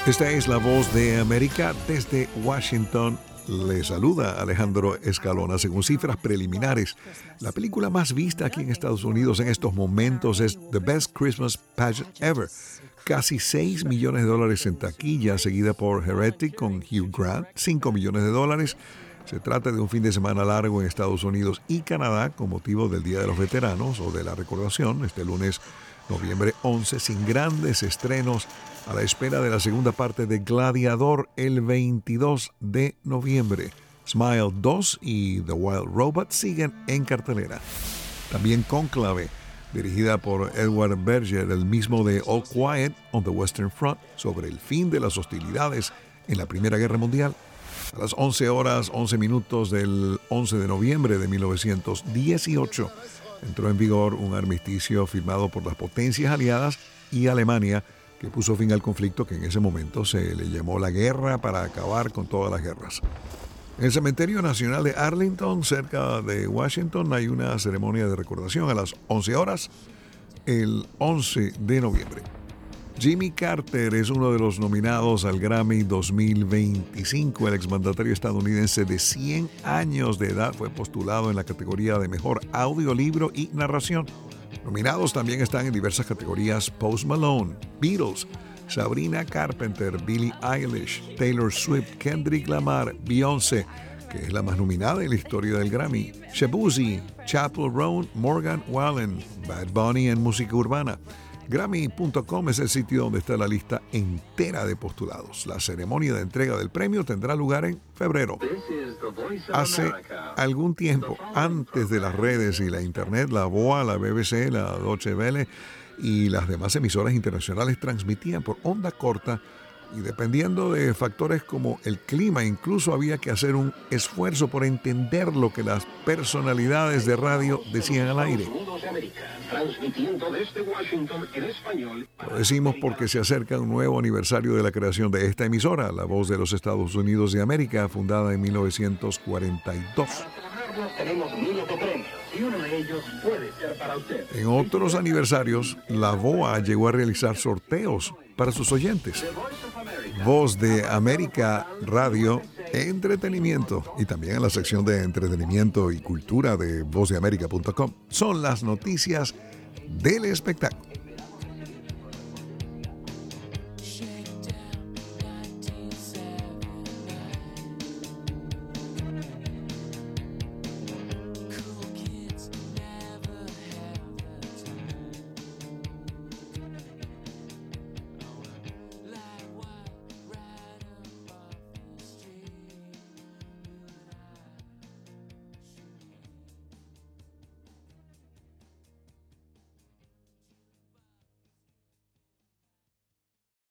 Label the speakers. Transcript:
Speaker 1: Esta es la voz de América desde Washington. Le saluda Alejandro Escalona. Según cifras preliminares, la película más vista aquí en Estados Unidos en estos momentos es The Best Christmas Pageant Ever. Casi $6 millones en taquilla, seguida por Heretic con Hugh Grant, $5 millones. Se trata de un fin de semana largo en Estados Unidos y Canadá con motivo del Día de los Veteranos o de la Recordación, este lunes noviembre 11, sin grandes estrenos, a la espera de la segunda parte de Gladiador el 22 de noviembre. Smile 2 y The Wild Robot siguen en cartelera. También Cónclave, dirigida por Edward Berger, el mismo de All Quiet on the Western Front, sobre el fin de las hostilidades en la Primera Guerra Mundial. A las 11 horas 11 minutos del 11 de noviembre de 1918 entró en vigor un armisticio firmado por las potencias aliadas y Alemania, que puso fin al conflicto que en ese momento se le llamó la guerra para acabar con todas las guerras. En el Cementerio Nacional de Arlington, cerca de Washington, hay una ceremonia de recordación a las 11 horas, el 11 de noviembre. Jimmy Carter es uno de los nominados al Grammy 2025. El exmandatario estadounidense de 100 años de edad fue postulado en la categoría de Mejor Audiolibro y Narración. Nominados también están en diversas categorías Post Malone, Beatles, Sabrina Carpenter, Billie Eilish, Taylor Swift, Kendrick Lamar, Beyoncé, que es la más nominada en la historia del Grammy, Shabuzi, Chappell Roan, Morgan Wallen, Bad Bunny en música urbana. Grammy.com es el sitio donde está la lista entera de postulados. La ceremonia de entrega del premio tendrá lugar en febrero. Hace algún tiempo, antes de las redes y la internet, la VOA, la BBC, la Deutsche Welle y las demás emisoras internacionales transmitían por onda corta y dependiendo de factores como el clima, incluso había que hacer un esfuerzo por entender lo que las personalidades de radio decían al aire. Lo decimos porque se acerca un nuevo aniversario de la creación de esta emisora, La Voz de los Estados Unidos de América, fundada en 1942.
Speaker 2: Tenemos miles de premios y uno de ellos puede ser para usted.
Speaker 1: En otros aniversarios, la VOA llegó a realizar sorteos para sus oyentes. Voz de América Radio, entretenimiento y también en la sección de entretenimiento y cultura de vozdeamerica.com son las noticias del espectáculo.